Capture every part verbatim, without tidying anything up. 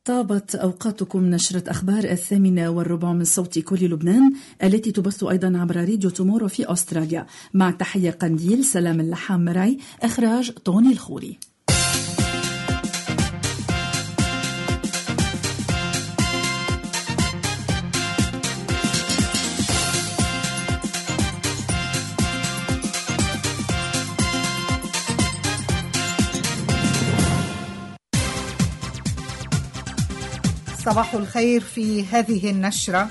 طابت أوقاتكم نشرة أخبار الثامنة والربع من صوت كل لبنان التي تبث أيضا عبر راديو تومورو في أستراليا. مع تحية قنديل سلام اللحام مرعي، إخراج طوني الخوري. صباح الخير. في هذه النشرة: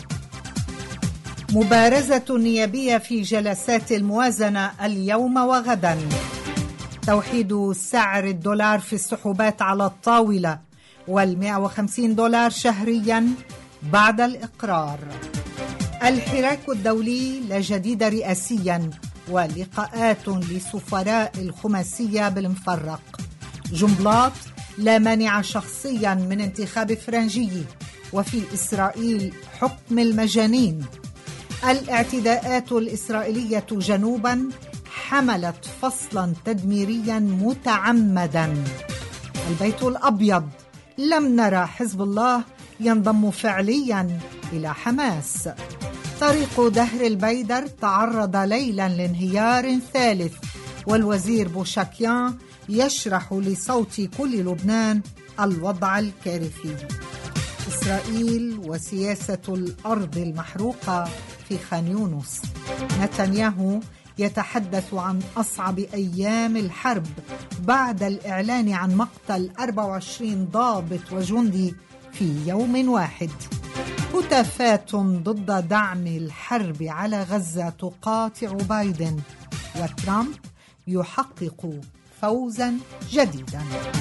مبارزة نيابية في جلسات الموازنة اليوم وغدا، توحيد سعر الدولار في السحوبات على الطاولة والمئة وخمسين دولار شهريا بعد الإقرار، الحراك الدولي لا جديد رئاسيا ولقاءات لسفراء الخماسية بالمفرق، جنبلاط لا مانع شخصيا من انتخاب فرنجي، وفي إسرائيل حكم المجانين، الاعتداءات الإسرائيلية جنوبا حملت فصلا تدميريا متعمدا، البيت الأبيض لم نرى حزب الله ينضم فعليا إلى حماس، طريق دهر البيدر تعرض ليلا لانهيار ثالث، والوزير بوشاكيان يشرح لصوت كل لبنان الوضع الكارثي، إسرائيل وسياسة الأرض المحروقة في خان يونس، نتنياهو يتحدث عن أصعب أيام الحرب بعد الإعلان عن مقتل أربعة وعشرين ضابط وجندي في يوم واحد، هتافات ضد دعم الحرب على غزة تقاطع بايدن، وترامب يحقق فوزا جديدا.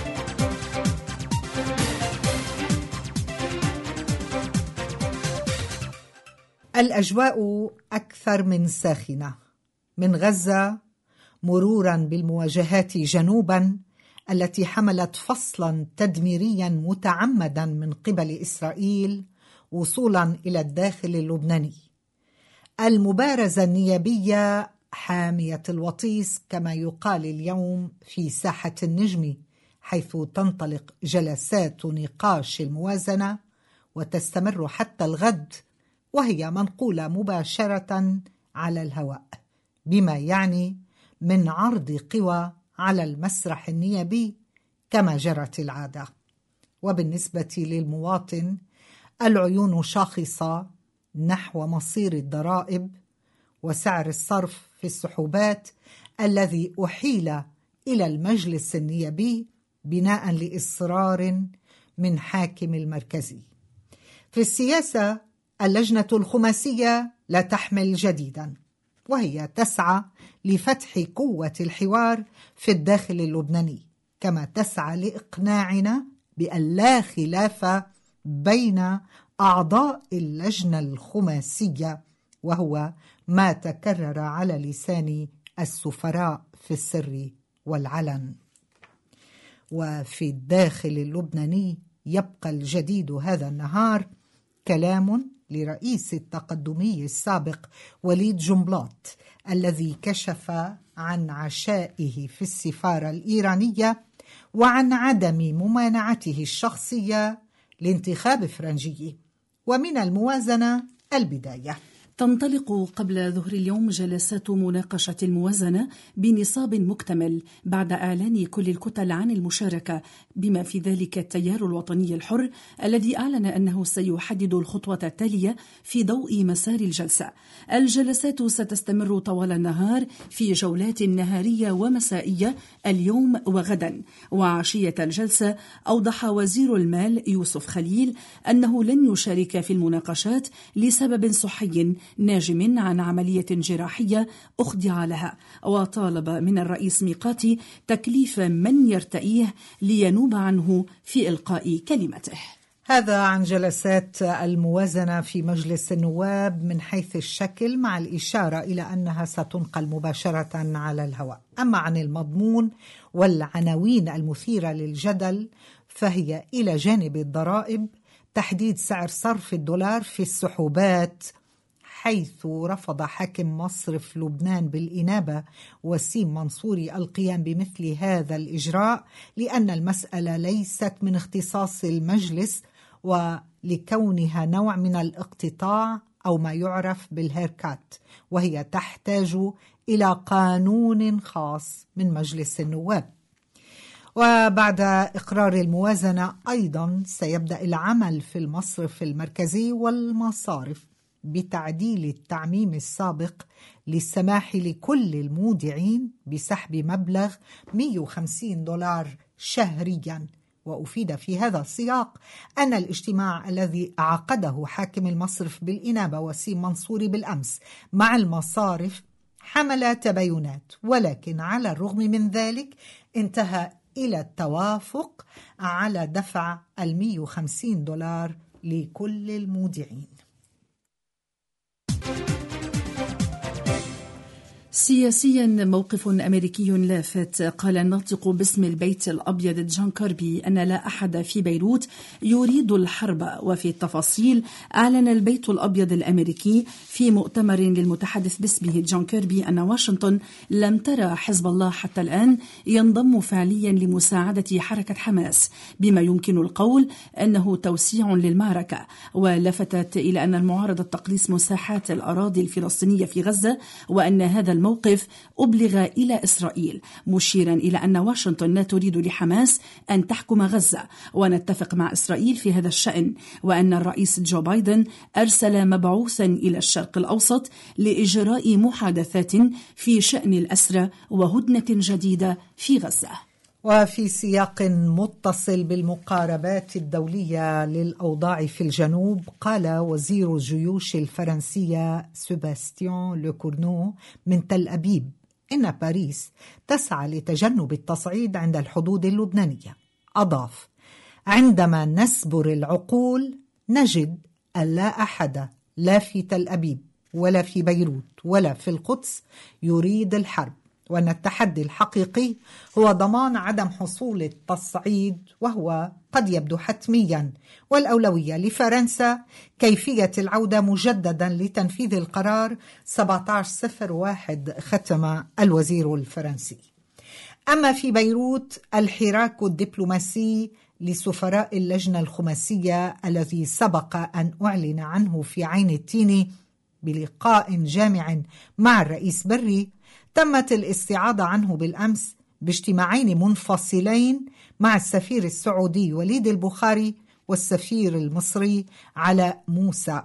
الأجواء أكثر من ساخنة، من غزة مرورا بالمواجهات جنوبا التي حملت فصلا تدميريا متعمدا من قبل إسرائيل وصولا إلى الداخل اللبناني، المبارزة النيابية حامية الوطيس كما يقال اليوم في ساحة النجم، حيث تنطلق جلسات نقاش الموازنة وتستمر حتى الغد، وهي منقولة مباشرة على الهواء، بما يعني من عرض قوى على المسرح النيابي كما جرت العادة. وبالنسبة للمواطن العيون شاخصة نحو مصير الضرائب وسعر الصرف في السحوبات الذي أحيل إلى المجلس النيابي بناء لإصرار من حاكم المركزي. في السياسة اللجنة الخماسية لا تحمل جديدا، وهي تسعى لفتح قوة الحوار في الداخل اللبناني، كما تسعى لإقناعنا بأن لا خلاف بين أعضاء اللجنة الخماسية، وهو ما تكرر على لسان السفراء في السر والعلن. وفي الداخل اللبناني يبقى الجديد هذا النهار كلام لرئيس التقدمي السابق وليد جنبلاط، الذي كشف عن عشائه في السفارة الإيرانية وعن عدم ممانعته الشخصية لانتخاب فرنجي. ومن الموازنة البداية: تنطلق قبل ظهر اليوم جلسات مناقشة الموازنة بنصاب مكتمل بعد إعلان كل الكتل عن المشاركة، بما في ذلك التيار الوطني الحر الذي أعلن أنه سيحدد الخطوة التالية في ضوء مسار الجلسة. الجلسات ستستمر طوال النهار في جولات نهارية ومسائية اليوم وغدا. وعشية الجلسة أوضح وزير المال يوسف خليل أنه لن يشارك في المناقشات لسبب صحي ناجم عن عملية جراحية أخضع لها، وطالب من الرئيس ميقاتي تكليف من يرتئيه لينوب عنه في إلقاء كلمته. هذا عن جلسات الموازنة في مجلس النواب من حيث الشكل، مع الإشارة إلى أنها ستنقل مباشرة على الهواء. أما عن المضمون والعناوين المثيرة للجدل فهي إلى جانب الضرائب تحديد سعر صرف الدولار في السحوبات، حيث رفض حاكم مصرف لبنان بالإنابة وسيم منصوري القيام بمثل هذا الإجراء، لأن المسألة ليست من اختصاص المجلس ولكونها نوع من الاقتطاع أو ما يعرف بالهيركات، وهي تحتاج إلى قانون خاص من مجلس النواب. وبعد إقرار الموازنة أيضا سيبدأ العمل في المصرف المركزي والمصارف بتعديل التعميم السابق للسماح لكل المودعين بسحب مبلغ مئة وخمسين دولار شهريا. وأفيد في هذا السياق أن الاجتماع الذي عقده حاكم المصرف بالإنابة وسيم منصوري بالأمس مع المصارف حمل تباينات، ولكن على الرغم من ذلك انتهى إلى التوافق على دفع المئة وخمسين دولار لكل المودعين. سياسيا، موقف أمريكي لافت. قال الناطق باسم البيت الأبيض جون كيربي أن لا أحد في بيروت يريد الحرب. وفي التفاصيل، أعلن البيت الأبيض الأمريكي في مؤتمر للمتحدث باسمه جون كيربي أن واشنطن لم ترى حزب الله حتى الآن ينضم فعليا لمساعدة حركة حماس، بما يمكن القول أنه توسيع للمعركة. ولفتت إلى أن المعارضة تقليص مساحات الأراضي الفلسطينية في غزة، وأن هذا الموقف أبلغ إلى إسرائيل، مشيرا إلى أن واشنطن لا تريد لحماس أن تحكم غزة، ونتفق مع إسرائيل في هذا الشأن، وأن الرئيس جو بايدن أرسل مبعوثا إلى الشرق الأوسط لإجراء محادثات في شأن الأسرى وهدنة جديدة في غزة. وفي سياق متصل بالمقاربات الدولية للأوضاع في الجنوب، قال وزير الجيوش الفرنسية سيباستيان لوكورنو من تل أبيب إن باريس تسعى لتجنب التصعيد عند الحدود اللبنانية. أضاف: عندما نسبر العقول نجد أن لا أحد لا في تل أبيب ولا في بيروت ولا في القدس يريد الحرب، وأن التحدي الحقيقي هو ضمان عدم حصول التصعيد، وهو قد يبدو حتميا، والأولوية لفرنسا كيفية العودة مجددا لتنفيذ القرار سبعة عشر صفر واحد، ختم الوزير الفرنسي. أما في بيروت، الحراك الدبلوماسي لسفراء اللجنة الخماسية الذي سبق أن أعلن عنه في عين التين بلقاء جامع مع الرئيس بري، تمت الاستعاضة عنه بالأمس باجتماعين منفصلين مع السفير السعودي وليد البخاري والسفير المصري علاء موسى.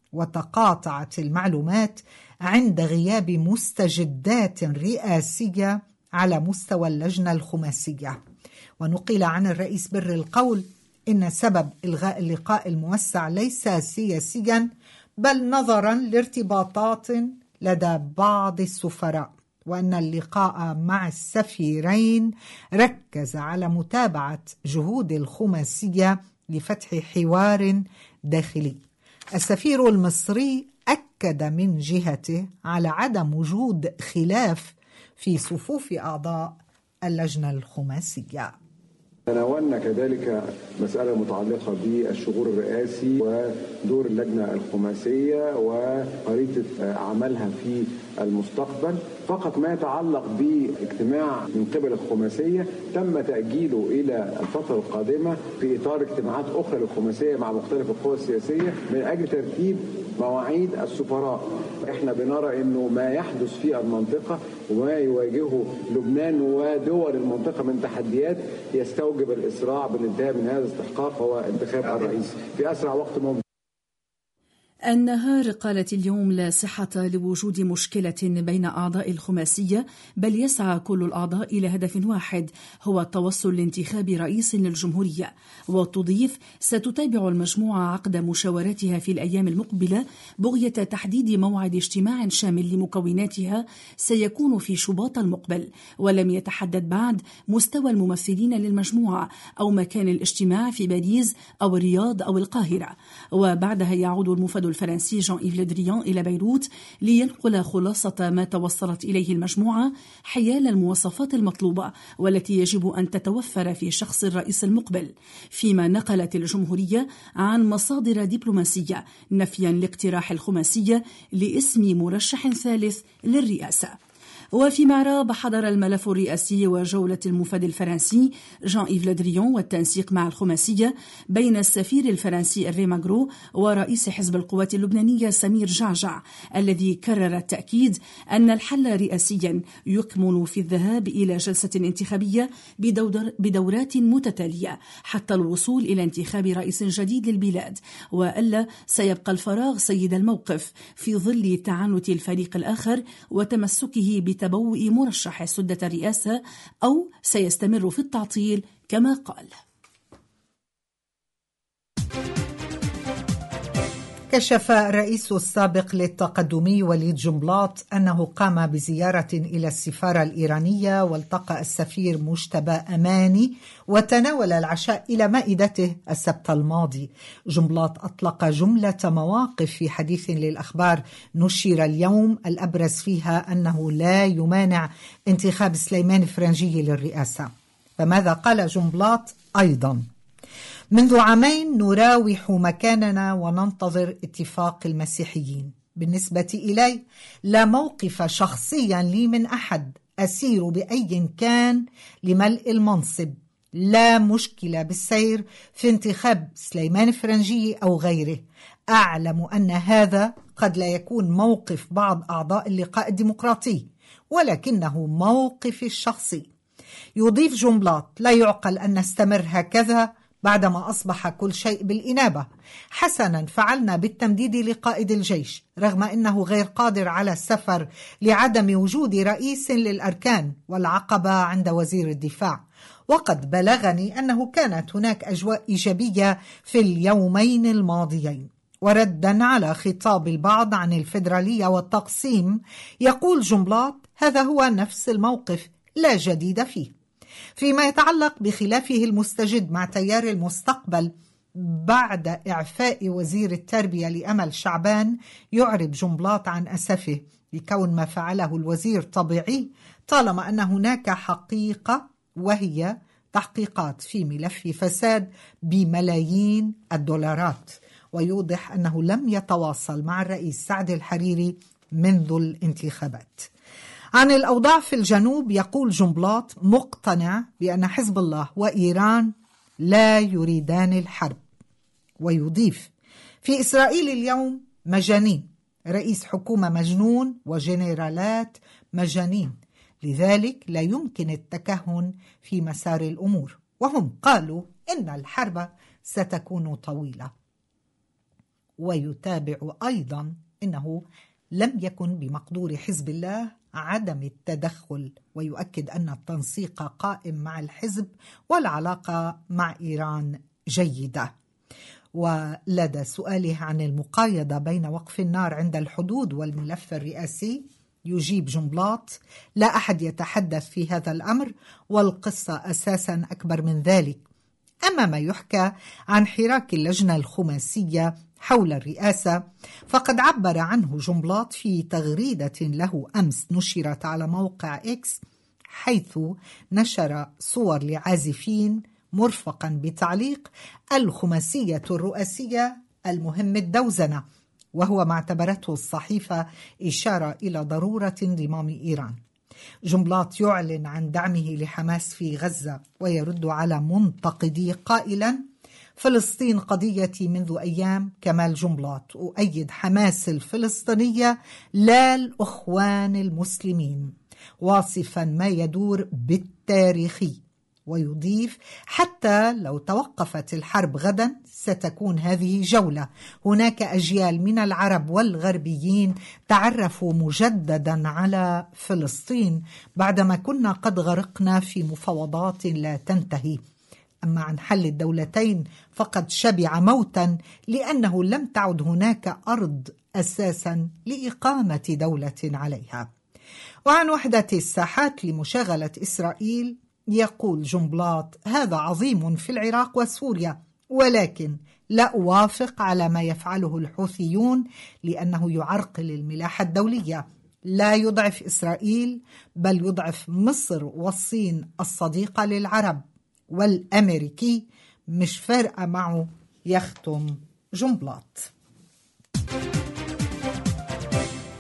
وتقاطعت المعلومات عند غياب مستجدات رئاسية على مستوى اللجنة الخماسية. ونقل عن الرئيس بري القول إن سبب إلغاء اللقاء الموسع ليس سياسيا، بل نظرا لارتباطات لدى بعض السفراء، وأن اللقاء مع السفيرين ركز على متابعة جهود الخماسية لفتح حوار داخلي. السفير المصري أكد من جهته على عدم وجود خلاف في صفوف أعضاء اللجنة الخماسية. تناولنا كذلك مسألة متعلقة بالشغور الرئاسي ودور اللجنة الخماسية وخريطة عملها في المستقبل. فقط ما يتعلق باجتماع من قبل الخماسية تم تأجيله إلى الفترة القادمة في إطار اجتماعات أخرى للخماسية مع مختلف القوى السياسية من أجل ترتيب مواعيد السفراء. احنا بنرى انه ما يحدث في المنطقة وما يواجهه لبنان ودول المنطقة من تحديات يستوجب الإسراع بالانتهاء من هذا الاستحقاق، هو انتخاب الرئيس في أسرع وقت ممكن. النهار قالت اليوم لا صحة لوجود مشكلة بين أعضاء الخماسية، بل يسعى كل الأعضاء إلى هدف واحد، هو التوصل لانتخاب رئيس للجمهورية. وتضيف: ستتابع المجموعة عقد مشاوراتها في الأيام المقبلة بغية تحديد موعد اجتماع شامل لمكوناتها سيكون في شباط المقبل، ولم يتحدد بعد مستوى الممثلين للمجموعة أو مكان الاجتماع في باريس أو الرياض أو القاهرة. وبعدها يعود المفد الفرنسي جان إيف لدريان إلى بيروت لينقل خلاصة ما توصلت إليه المجموعة حيال المواصفات المطلوبة والتي يجب أن تتوفر في شخص الرئيس المقبل، فيما نقلت الجمهورية عن مصادر دبلوماسية نفيا لاقتراح الخماسية لاسم مرشح ثالث للرئاسة. وفي معراب حضر الملف الرئاسي وجولة المفاد الفرنسي جان إيف لدريون والتنسيق مع الخماسية بين السفير الفرنسي إرفي ماغرو ورئيس حزب القوات اللبنانية سمير جعجع، الذي كرر التأكيد أن الحل رئاسيا يكمن في الذهاب إلى جلسة انتخابية بدور بدورات متتالية حتى الوصول إلى انتخاب رئيس جديد للبلاد، وألا سيبقى الفراغ سيد الموقف في ظل تعنت الفريق الآخر وتمسكه بتبوء مرشح سدة الرئاسة، أو سيستمر في التعطيل كما قال. كشف الرئيس السابق للتقدمي وليد جنبلاط أنه قام بزيارة إلى السفارة الإيرانية والتقى السفير مجتبى أماني وتناول العشاء إلى مائدته السبت الماضي. جنبلاط أطلق جملة مواقف في حديث للأخبار نشر اليوم، الأبرز فيها أنه لا يمانع انتخاب سليمان فرنجي للرئاسة. فماذا قال جنبلاط أيضا؟ منذ عامين نراوح مكاننا وننتظر اتفاق المسيحيين. بالنسبة إلي لا موقف شخصيا لي من أحد، أسير بأي كان لملء المنصب، لا مشكلة بالسير في انتخاب سليمان فرنجي أو غيره. أعلم أن هذا قد لا يكون موقف بعض أعضاء اللقاء الديمقراطي، ولكنه موقف الشخصي. يضيف جنبلاط: لا يعقل أن نستمر هكذا بعدما أصبح كل شيء بالإنابة. حسنا فعلنا بالتمديد لقائد الجيش رغم أنه غير قادر على السفر لعدم وجود رئيس للأركان، والعقبة عند وزير الدفاع. وقد بلغني أنه كانت هناك أجواء إيجابية في اليومين الماضيين. وردا على خطاب البعض عن الفيدرالية والتقسيم، يقول جنبلاط: هذا هو نفس الموقف، لا جديد فيه. فيما يتعلق بخلافه المستجد مع تيار المستقبل بعد إعفاء وزير التربية لأمل شعبان، يعرب جنبلاط عن أسفه لكون ما فعله الوزير طبيعي طالما أن هناك حقيقة، وهي تحقيقات في ملف فساد بملايين الدولارات. ويوضح أنه لم يتواصل مع الرئيس سعد الحريري منذ الانتخابات. عن الأوضاع في الجنوب يقول جنبلاط: مقتنع بأن حزب الله وإيران لا يريدان الحرب. ويضيف: في إسرائيل اليوم مجانين، رئيس حكومة مجنون وجنرالات مجانين، لذلك لا يمكن التكهن في مسار الأمور، وهم قالوا إن الحرب ستكون طويلة. ويتابع أيضا إنه لم يكن بمقدور حزب الله عدم التدخل، ويؤكد أن التنسيق قائم مع الحزب والعلاقة مع إيران جيدة. ولدى سؤاله عن المقايضة بين وقف النار عند الحدود والملف الرئاسي، يجيب جنبلاط: لا أحد يتحدث في هذا الأمر، والقصة أساسا أكبر من ذلك. أما ما يحكى عن حراك اللجنة الخماسية حول الرئاسة، فقد عبر عنه جنبلاط في تغريدة له أمس نشرت على موقع إكس، حيث نشر صور لعازفين مرفقا بتعليق: الخماسية الرئاسية المهم الدوزنة، وهو ما اعتبرته الصحيفة إشارة إلى ضرورة انضمام إيران. جنبلاط يعلن عن دعمه لحماس في غزة ويرد على منتقديه قائلا: فلسطين قضيتي منذ أيام. كمال جنبلاط: أؤيد حماس الفلسطينية لا الأخوان المسلمين، واصفا ما يدور بالتاريخي. ويضيف: حتى لو توقفت الحرب غدا ستكون هذه جولة، هناك أجيال من العرب والغربيين تعرفوا مجددا على فلسطين بعدما كنا قد غرقنا في مفاوضات لا تنتهي. أما عن حل الدولتين فقد شبع موتا، لأنه لم تعد هناك أرض أساسا لإقامة دولة عليها. وعن وحدة الساحات لمشاغلة إسرائيل يقول جنبلاط: هذا عظيم في العراق وسوريا، ولكن لا أوافق على ما يفعله الحوثيون لأنه يعرقل الملاحة الدولية، لا يضعف إسرائيل بل يضعف مصر والصين الصديقة للعرب، والأمريكي مش فارقة معه. يختم جنبلاط.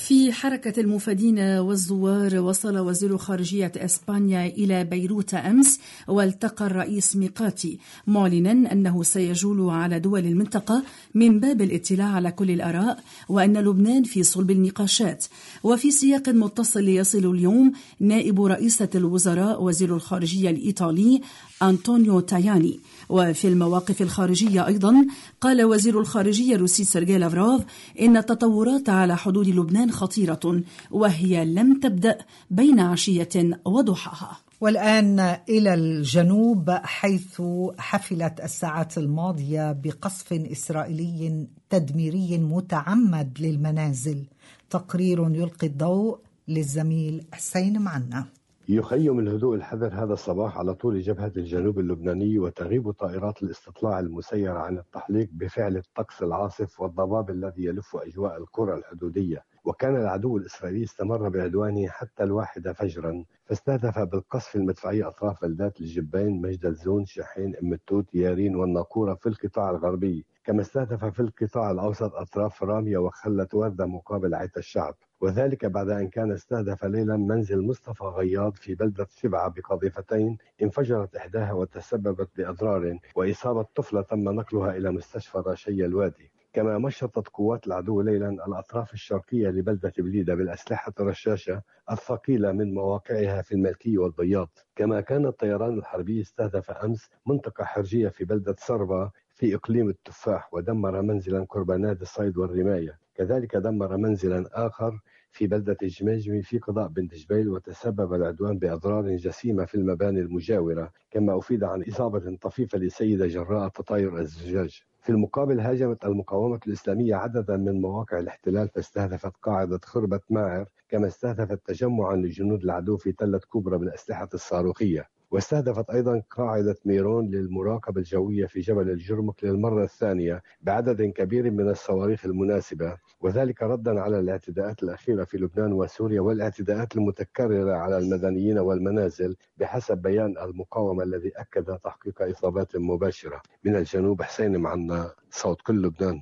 في حركة المفادين والزوار، وصل وزير خارجية إسبانيا إلى بيروت أمس والتقى الرئيس ميقاتي، معلنا أنه سيجول على دول المنطقة من باب الاطلاع على كل الآراء، وأن لبنان في صلب النقاشات. وفي سياق متصل يصل اليوم نائب رئيسة الوزراء وزير الخارجية الإيطالي أنطونيو تاياني. وفي المواقف الخارجية أيضا قال وزير الخارجية الروسي سيرجي لافروف إن التطورات على حدود لبنان خطيرة، وهي لم تبدأ بين عشية وضحاها. والآن إلى الجنوب، حيث حفلت الساعات الماضية بقصف إسرائيلي تدميري متعمد للمنازل. تقرير يلقي الضوء للزميل حسين معنا. يخيم الهدوء الحذر هذا الصباح على طول جبهة الجنوب اللبناني، وتغيب طائرات الاستطلاع المسيرة عن التحليق بفعل الطقس العاصف والضباب الذي يلف أجواء القرى الحدودية. وكان العدو الإسرائيلي استمر بعدوانه حتى الواحدة فجرا، فاستهدف بالقصف المدفعي أطراف بلدات الجبين، مجد الزون، شاحين، أم التوت، يارين والناقورة في القطاع الغربي، كما استهدف في القطاع الأوسط أطراف رامية وخلة وردة مقابل عيت الشعب، وذلك بعد أن كان استهدف ليلا منزل مصطفى غياض في بلدة شبعة بقاذفتين انفجرت إحداها وتسببت بأضرار وإصابة طفلة تم نقلها إلى مستشفى راشية الوادي. كما مشطت قوات العدو ليلا الأطراف الشرقية لبلدة بليدة بالأسلحة الرشاشة الثقيلة من مواقعها في الملكية والبياض. كما كان الطيران الحربي استهدف أمس منطقة حرجية في بلدة صربة في إقليم التفاح، ودمر منزلا قرب نادي الصيد والرماية. كذلك دمر منزلا آخر في بلدة الجميجمي في قضاء بنت جبيل، وتسبب العدوان بأضرار جسيمة في المباني المجاورة. كما أفيد عن إصابة طفيفة لسيدة جراء تطاير الزجاج. في المقابل هاجمت المقاومة الإسلامية عددا من مواقع الاحتلال، فاستهدفت قاعدة خربة ماعر، كما استهدفت تجمعا لجنود العدو في تلة كبرى بالأسلحة الصاروخية، واستهدفت أيضا قاعدة ميرون للمراقبة الجوية في جبل الجرمك للمرة الثانية بعدد كبير من الصواريخ المناسبة، وذلك ردا على الاعتداءات الأخيرة في لبنان وسوريا والاعتداءات المتكررة على المدنيين والمنازل، بحسب بيان المقاومة الذي أكد تحقيق إصابات مباشرة. من الجنوب حسين معنا، صوت كل لبنان.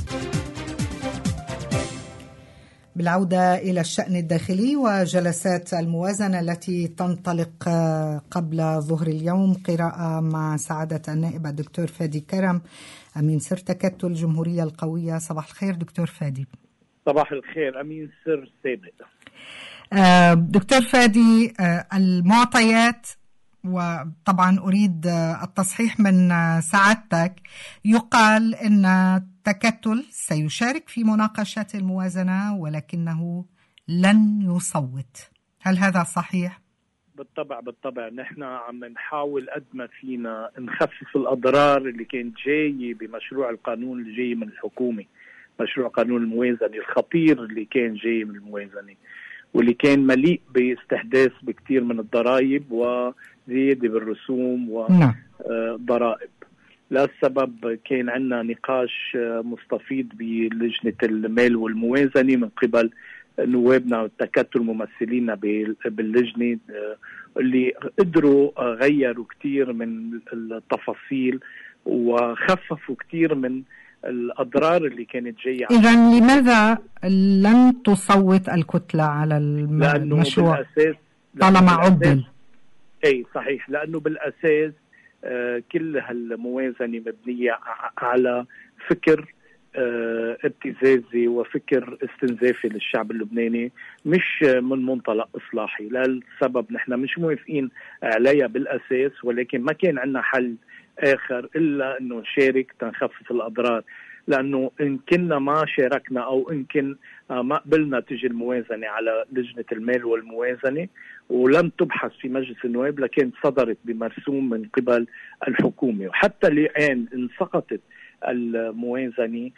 بالعودة إلى الشأن الداخلي وجلسات الموازنة التي تنطلق قبل ظهر اليوم، قراءة مع سعادة النائب الدكتور فادي كرم أمين سر تكتل الجمهورية القوية. صباح الخير دكتور فادي. صباح الخير أمين سر سابق. دكتور فادي، المعطيات، وطبعا أريد التصحيح من سعادتك، يقال أن تكتل سيشارك في مناقشة الموازنة ولكنه لن يصوت، هل هذا صحيح؟ بالطبع بالطبع نحن عم نحاول قد ما فينا نخفف الأضرار اللي كانت جاية بمشروع القانون اللي جاي من الحكومة، مشروع قانون الموازنة الخطير اللي كان جاي من الموازنة، واللي كان مليء باستحداث بكثير من الضرائب وزيادة بالرسوم وضرائب. لهالسبب كان عندنا نقاش مستفيض بلجنة المال والموازنة من قبل نوابنا والتكتل ممثلين باللجنة، اللي قدروا غيروا كتير من التفاصيل وخففوا كتير من الأضرار اللي كانت جاية. إذن لماذا لن تصوت الكتلة على المشروع طالما عدل؟ أي صحيح، لأنه بالأساس آه كل هالموازنة مبنية على فكر آه ابتزازي وفكر استنزافي للشعب اللبناني، مش من منطلق إصلاحي. للسبب نحن مش موافقين عليها بالأساس، ولكن ما كان عندنا حل آخر إلا أنه نشارك تنخفف الأضرار، لأنه إن كنا ما شاركنا أو إن كنا ما قبلنا تجي الموازنة على لجنة المال والموازنة ولم تبحث في مجلس النواب لكن صدرت بمرسوم من قبل الحكومة، وحتى الآن إن سقطت الموازنة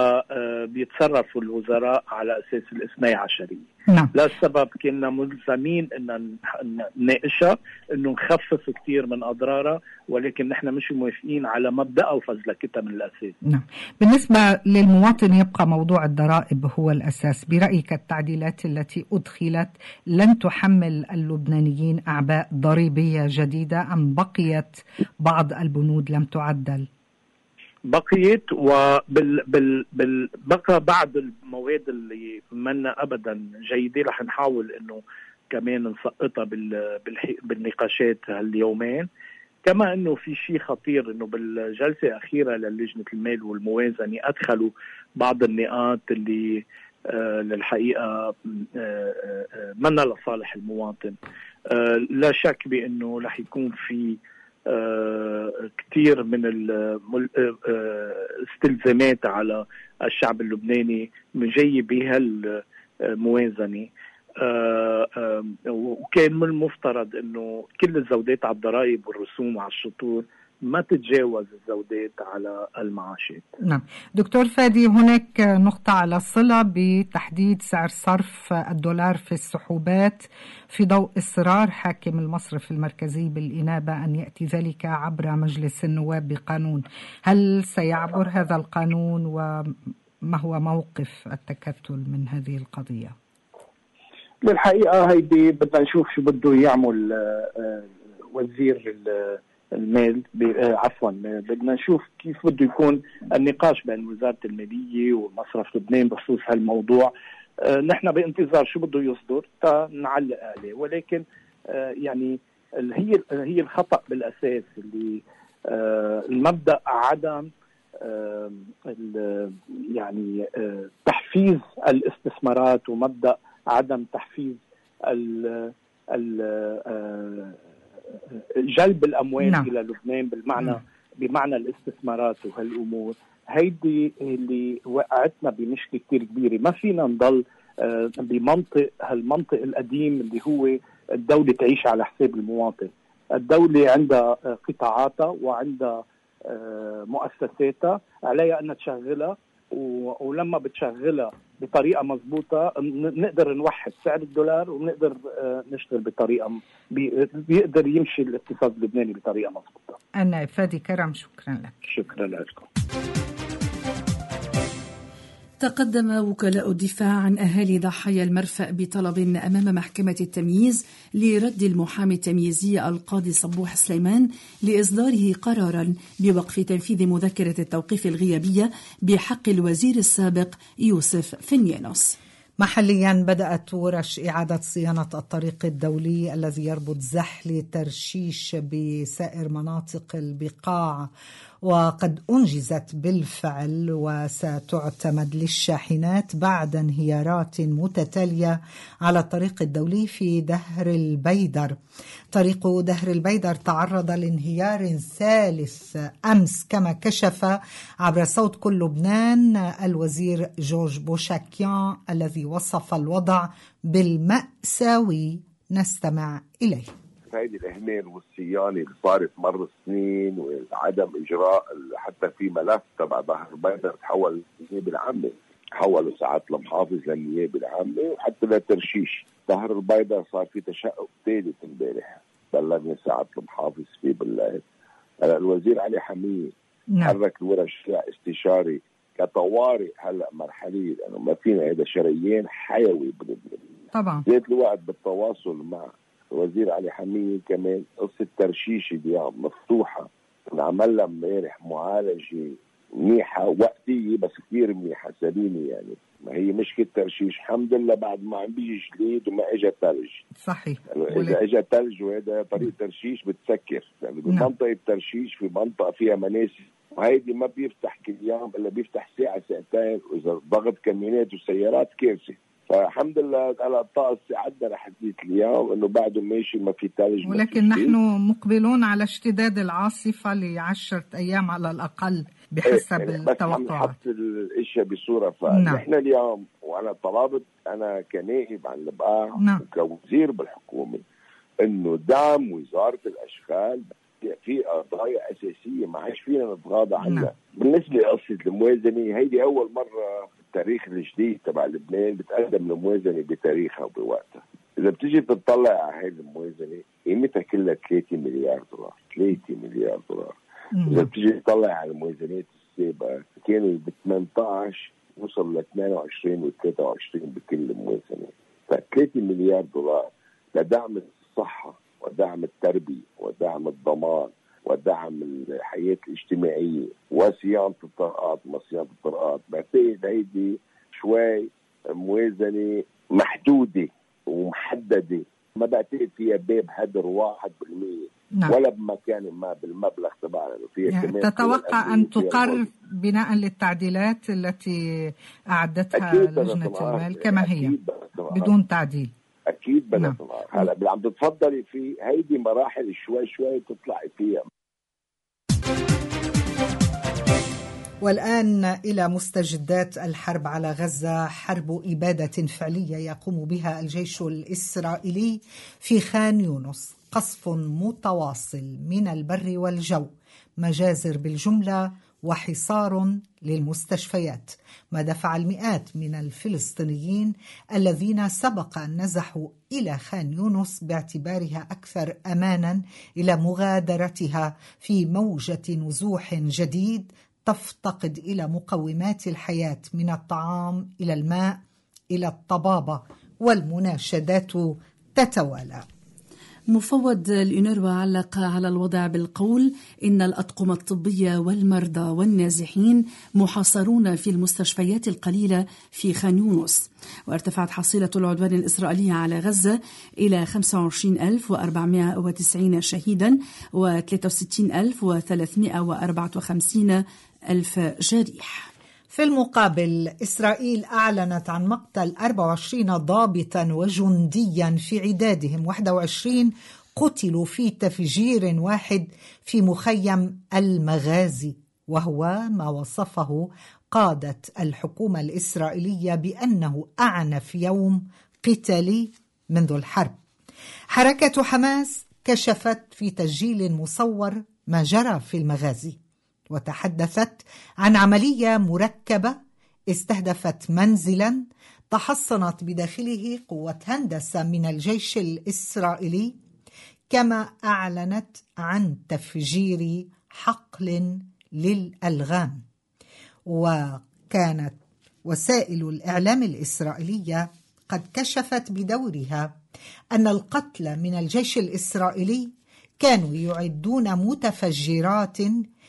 فبيتصرفوا الوزراء على أساس الاثني عشرية. نعم. للسبب كنا ملزمين أن نناقشها أنه نخفف كتير من أضرارها، ولكن نحن مش موافقين على مبدأ وفزلكتها من الأساس. نعم. بالنسبة للمواطن يبقى موضوع الضرائب هو الأساس. برأيك التعديلات التي أدخلت لن تحمل اللبنانيين أعباء ضريبية جديدة أم بقيت بعض البنود لم تعدل؟ بقيت وبال بال بال بقى بعض المواد اللي منا ابدا جيده رح نحاول انه كمان نسقطها بال بالنقاشات هاليومين. كما انه في شيء خطير انه بالجلسه الاخيره للجنه المال والموازنه ادخلوا بعض النقاط اللي آه للحقيقه آه آه منا لصالح المواطن. آه لا شك بانه رح يكون في آه كثير من الاستلزامات على الشعب اللبناني من جاي بهالموازنه. آه آه وكان من المفترض انه كل الزودات على الضرائب والرسوم وعلى الشطور ما تتجاوز الزودات على المعاشات. نعم دكتور فادي، هناك نقطة على صلة بتحديد سعر صرف الدولار في السحوبات في ضوء إصرار حاكم المصرف المركزي بالإنابة أن يأتي ذلك عبر مجلس النواب بقانون. هل سيعبر هذا القانون وما هو موقف التكتل من هذه القضية؟ للحقيقة هيدي بدنا نشوف شو بده يعمل وزير المال، عفوا بدنا نشوف كيف بده يكون النقاش بين وزارة المالية ومصرف لبنان بخصوص هالموضوع. نحن بانتظار شو بده يصدر تا نعلق عليه، ولكن يعني هي هي الخطأ بالأساس اللي المبدأ عدم يعني تحفيز الاستثمارات ومبدأ عدم تحفيز ال ال جلب الأموال نعم. إلى لبنان بالمعنى نعم. بمعنى الاستثمارات وهالأمور هيدي اللي وقعتنا بمشكلة كتير كبيرة. ما فينا نضل بمنطق هالمنطق القديم اللي هو الدولة تعيش على حساب المواطن. الدولة عندها قطاعاتها وعندها مؤسساتها عليها أن تشغلها، ولما بتشغلها بطريقة مضبوطة نقدر نوحد سعر الدولار ونقدر نشتغل بطريقة بيقدر يمشي الاقتصاد اللبناني بطريقة مضبوطة. أنا فادي كرم، شكرا لك. شكرا لكم. تقدم وكلاء الدفاع عن أهالي ضحايا المرفأ بطلب أمام محكمة التمييز لرد المحامي التمييزي القاضي صبوح سليمان لإصداره قرارا بوقف تنفيذ مذكرة التوقيف الغيابية بحق الوزير السابق يوسف فنيانوس. محليا بدأت ورش إعادة صيانة الطريق الدولي الذي يربط زحل ترشيش بسائر مناطق البقاع، وقد أنجزت بالفعل وستعتمد للشاحنات بعد انهيارات متتالية على الطريق الدولي في دهر البيدر. طريق دهر البيدر تعرض لانهيار ثالث أمس كما كشف عبر صوت كل لبنان الوزير جورج بوشاكيان الذي وصف الوضع بالمأساوي. نستمع إليه. هذه الإهمال والصيانة اللي صارت مر سنين وعدم إجراء حتى في ملف تبع دهر البيدر تحول للنيابة العامة، حولوا ساعات المحافظ للنيابة العامة وحتى للترشيش. دهر البيدر صار في تشقق ثالث امبارح، بلغني ساعات المحافظ في بالليل. الوزير علي حميد حرك الورش استشاري كطوارئ هلا مرحليه، لانه ما فينا هذا شريان حيوي طبعا. زيت الوقت بالتواصل مع الوزير علي حميد كمان قصه ترشيش اليوم مفتوحه، انعمل لها امبارح معالجه منيحه وقتيه بس كثير منيحه سليمه. يعني ما هي مشكله ترشيش الحمد لله بعد ما عم بيجي جليد وما اجى ثلج. صحيح. اذا اجى ثلج وهذا طريق ترشيش بتسكر، يعني بمنطقه ترشيش في منطقه فيها مناسي، وهيدي ما بيفتح كل يوم الا بيفتح ساعه ساعتين، واذا ضغط كمينات وسيارات كارثه. فالحمد لله على الطقس عدنا حديث اليوم انه بعده ماشي ما في ثلج، ولكن نحن مقبلون على اشتداد العاصفه لعشرة ايام على الاقل بحسب إيه التوقعات. بس نحط الاشياء بصوره فنحن نعم. اليوم وانا طلبت انا كنائب عن البقاع نعم. وكوزير بالحكومه انه دعم وزاره الاشغال في قضايا اساسيه ما عادش فينا نتغاضى عنها. نعم. بالنسبه لقصه الموازنه هيدي اول مره التاريخ الجديد تبع لبنان بتقدم الموازنه بتاريخها وبوقتها. اذا بتيجي تطلع على هذه الموازنه قيمتها كلها ثلاثة مليار دولار، ثلاثة مليار دولار. مم. اذا بتيجي تطلع على الموازنات السابقه كانوا ب ثمانية عشر وصل ل اثنين وعشرين و ثلاثة وعشرين بكل موازنه، ف ثلاثة مليار دولار لدعم الصحه ودعم التربيه ودعم الضمان ودعم الحياه الاجتماعيه وصيانة الطرقات ما صيانة الطرقات. بعتقد هيدي شوي موازنة محدودة ومحددة، ما بعتقد فيها باب هدر واحد بالمية نعم. ولا بمكان ما بالمبلغ تبعنا. يعني تتوقع أن تقر بناء للتعديلات التي أعدتها لجنة المال كما هي بدون تعديل؟ أكيد بدها تنهار. هلا اللي عم تتفضلي فيه هيدي مراحل شوي شوي تطلعي فيها. والآن إلى مستجدات الحرب على غزة. حرب إبادة فعلية يقوم بها الجيش الإسرائيلي في خان يونس، قصف متواصل من البر والجو، مجازر بالجملة وحصار للمستشفيات، ما دفع المئات من الفلسطينيين الذين سبق أن نزحوا إلى خان يونس باعتبارها أكثر أمانا إلى مغادرتها في موجة نزوح جديد تفتقد إلى مقومات الحياة من الطعام إلى الماء إلى الطبابة، والمناشدات تتوالى. مفوض الأونروا علق على الوضع بالقول إن الأطقم الطبية والمرضى والنازحين محاصرون في المستشفيات القليلة في خان يونس. وارتفعت حصيلة العدوان الإسرائيلي على غزة إلى خمسة وعشرين ألف وأربعمائة وتسعين شهيدا وثلاثة وستين ألف وثلاثمائة وأربعة وخمسين ألف جريح. في المقابل إسرائيل أعلنت عن مقتل أربعة وعشرين ضابطا وجنديا في عدادهم واحد وعشرين قتلوا في تفجير واحد في مخيم المغازي، وهو ما وصفه قادة الحكومة الإسرائيلية بأنه أعنف يوم قتالي منذ الحرب. حركة حماس كشفت في تسجيل مصور ما جرى في المغازي، وتحدثت عن عملية مركبة استهدفت منزلا تحصنت بداخله قوة هندسة من الجيش الإسرائيلي، كما أعلنت عن تفجير حقل للألغام. وكانت وسائل الإعلام الإسرائيلية قد كشفت بدورها أن القتلى من الجيش الإسرائيلي كانوا يعدون متفجرات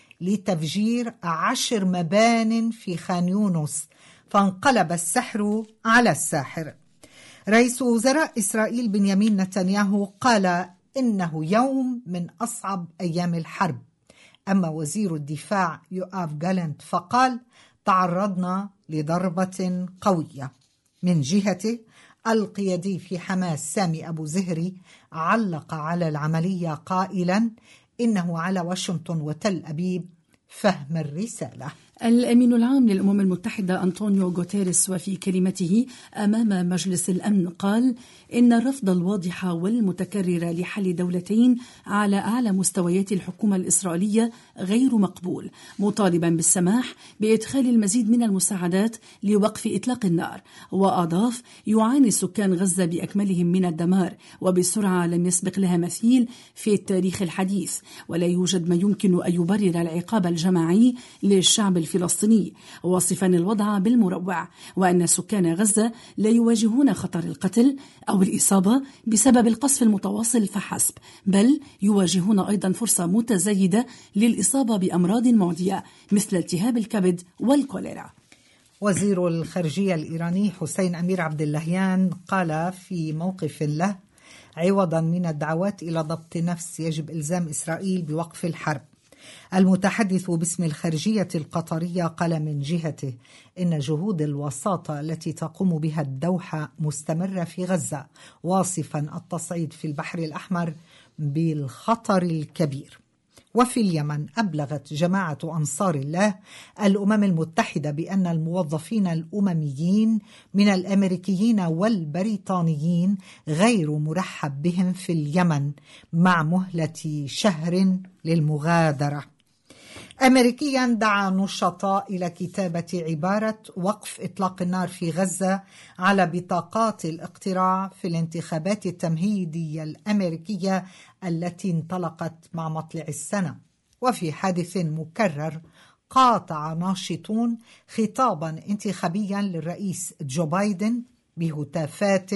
لتفجير عشر مبان في خان يونس، فانقلب السحر على الساحر. رئيس وزراء إسرائيل بنيامين نتنياهو قال إنه يوم من أصعب أيام الحرب. أما وزير الدفاع يؤاف جالنت فقال تعرضنا لضربة قوية. من جهته القيادي في حماس سامي أبو زهري علق على العملية قائلا إنه على واشنطن وتل أبيب فهم الرسالة. الأمين العام للأمم المتحدة أنطونيو غوتيريس وفي كلمته أمام مجلس الأمن قال إن الرفض الواضح والمتكرر لحل دولتين على أعلى مستويات الحكومة الإسرائيلية غير مقبول، مطالبا بالسماح بإدخال المزيد من المساعدات لوقف إطلاق النار. وأضاف يعاني سكان غزة بأكملهم من الدمار وبسرعة لم يسبق لها مثيل في التاريخ الحديث، ولا يوجد ما يمكن أن يبرر العقاب الجماعي للشعب الفلسطيني، واصفا الوضع بالمروع، وأن سكان غزة لا يواجهون خطر القتل أو الإصابة بسبب القصف المتواصل فحسب، بل يواجهون أيضا فرصة متزايدة للإصابة بأمراض معدية مثل التهاب الكبد والكوليرا. وزير الخارجية الإيراني حسين أمير عبد اللهيان قال في موقف له عوضا من الدعوات إلى ضبط نفس يجب إلزام إسرائيل بوقف الحرب. المتحدث باسم الخارجية القطرية قال من جهته إن جهود الوساطة التي تقوم بها الدوحة مستمرة في غزة، واصفا التصعيد في البحر الأحمر بالخطر الكبير. وفي اليمن أبلغت جماعة أنصار الله الأمم المتحدة بأن الموظفين الأمميين من الأمريكيين والبريطانيين غير مرحب بهم في اليمن مع مهلة شهر للمغادرة. أمريكيا دعا نشطاء إلى كتابة عبارة وقف إطلاق النار في غزة على بطاقات الاقتراع في الانتخابات التمهيدية الأمريكية التي انطلقت مع مطلع السنة. وفي حادث مكرر قاطع ناشطون خطابا انتخابيا للرئيس جو بايدن بهتافات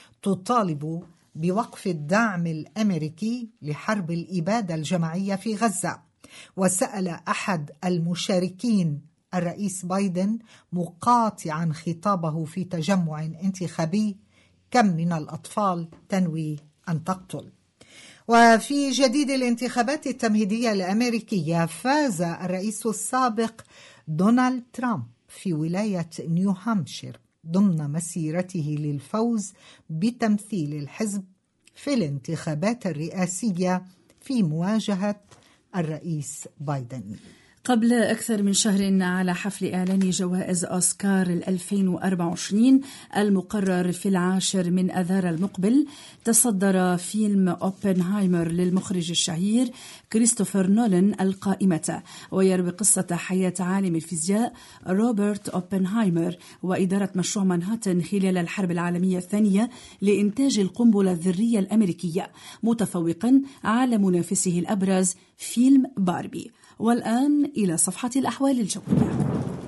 تطالب بوقف الدعم الأمريكي لحرب الإبادة الجماعية في غزة. وسأل أحد المشاركين الرئيس بايدن مقاطعا خطابه في تجمع انتخابي: كم من الأطفال تنوي أن تقتل؟ وفي جديد الانتخابات التمهيدية الأمريكية، فاز الرئيس السابق دونالد ترامب في ولاية نيو هامشير ضمن مسيرته للفوز بتمثيل الحزب في الانتخابات الرئاسية في مواجهة الرئيس بايدن. قبل أكثر من شهر، على حفل إعلان جوائز أوسكار ألفين وأربعة وعشرين المقرر في العاشر من أذار المقبل، تصدر فيلم أوبنهايمر للمخرج الشهير كريستوفر نولان القائمة، ويروي قصة حياة عالم الفيزياء روبرت أوبنهايمر وإدارة مشروع مانهاتن خلال الحرب العالمية الثانية لإنتاج القنبلة الذرية الأمريكية، متفوقا على منافسه الأبرز فيلم باربي. والآن إلى صفحة الأحوال الجوية.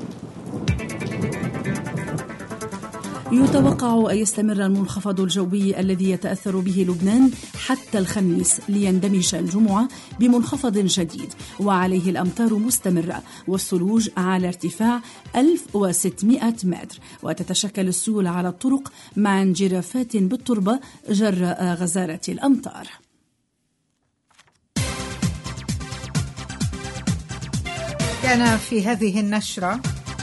يتوقع أن يستمر المنخفض الجوي الذي يتأثر به لبنان حتى الخميس، ليندمج الجمعة بمنخفض جديد، وعليه الأمطار مستمرة والثلوج على ارتفاع ألف وستمائة متر، وتتشكل السيول على الطرق مع انجرافات بالتربة جراء غزارة الأمطار. كان في هذه النشرة: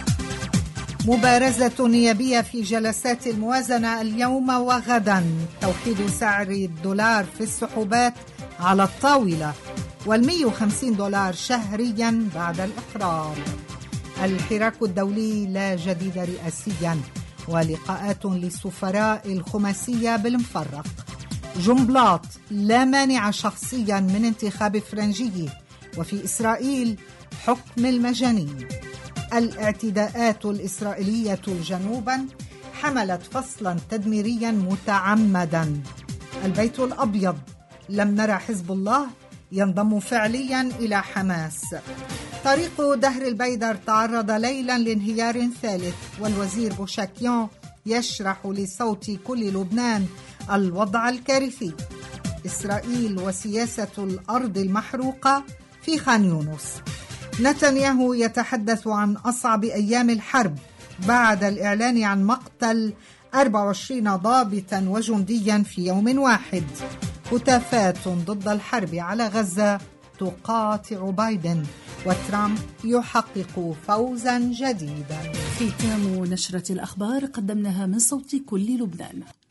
مبارزة نيابية في جلسات الموازنة اليوم وغدا، توحيد سعر الدولار في السحوبات على الطاولة، والمئة وخمسين دولار شهريا بعد الإقرار. الحراك الدولي لا جديد رئاسيا، ولقاءات للسفراء الخماسية بالمفرق. جنبلاط لا مانع شخصيا من انتخاب فرنجي، وفي إسرائيل حكم المجانين. الاعتداءات الإسرائيلية جنوبا حملت فصلا تدميريا متعمدا. البيت الأبيض: لم نرى حزب الله ينضم فعليا إلى حماس. طريق دهر البيدر تعرض ليلا لانهيار ثالث، والوزير بوشاكيون يشرح لصوت كل لبنان الوضع الكارثي. إسرائيل وسياسة الأرض المحروقة في خان يونس. نتنياهو يتحدث عن أصعب أيام الحرب بعد الإعلان عن مقتل أربعة وعشرين ضابطا وجنديا في يوم واحد. هتافات ضد الحرب على غزة تقاطع بايدن، وترامب يحقق فوزا جديدا. ختام نشرة الأخبار قدمناها من صوت كل لبنان.